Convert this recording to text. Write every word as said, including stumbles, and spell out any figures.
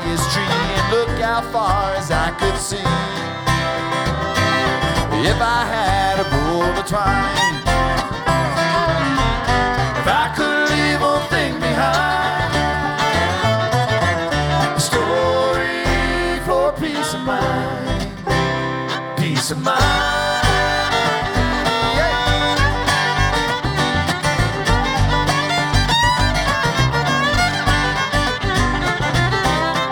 biggest tree and look how far as I could see. If I had a bolt of twine, if I could leave one thing behind, a story for peace of mind, peace of mind.